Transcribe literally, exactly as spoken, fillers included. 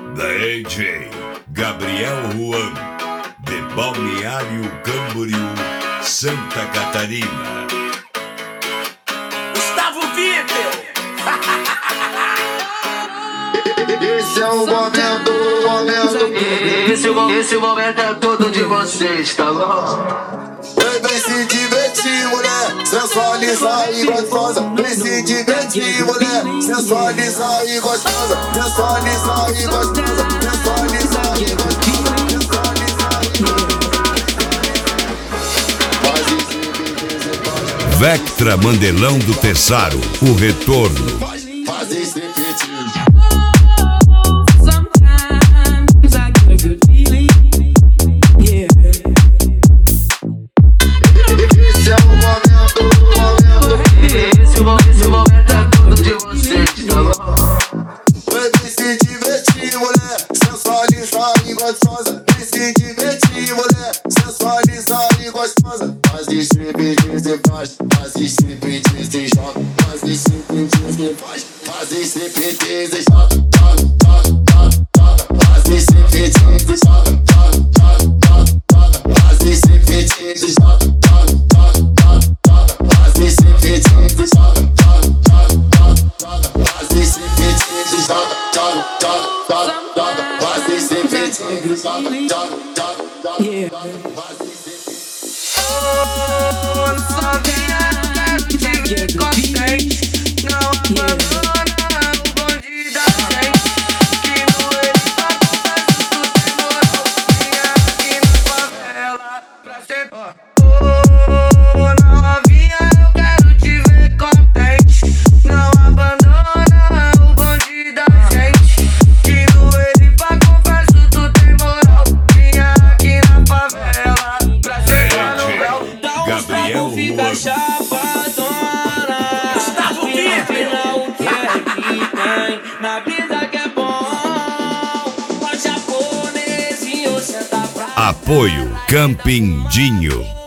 D J Gabriel Juan, de Balneário Camboriú, Santa Catarina. Gustavo Vitor. Esse é o momento, o momento. Esse, esse momento é todo de vocês, tá bom? Vem se divertir, mulher, sensualizar e gostosa. Vem se divertir, mulher, sensualizar e gostosa. Sensualizar e gostosa, sensualizar e gostosa. Vectra Mandelão do Tessaro, o retorno. Faz esse repetir. Gostosa, vem se divertir, mulher, sensualizar e gostosa. Faz striptease e faz, faz striptease e joga. Faz striptease e faz, faz striptease e joga. Faz striptease e joga. Faz striptease e joga. Faz striptease e joga. Faz striptease e joga. Yeah. Oh, só quero te ver contente. Não abandona o bonde da gente. Que no helicóptero tu demorou. Vinha aqui na favela pra ser. Oh, novinha, eu quero te ver contente. Não abandona o bonde da gente. Que no helicóptero confesso tu tem moral. Vinha aqui na favela pra ser Manuel. Gabriel Juan. Chapadona, Gustavo Vitor. O que é que tem na brisa que é bom? O japonesinho senta pra. Apoio Campindinho.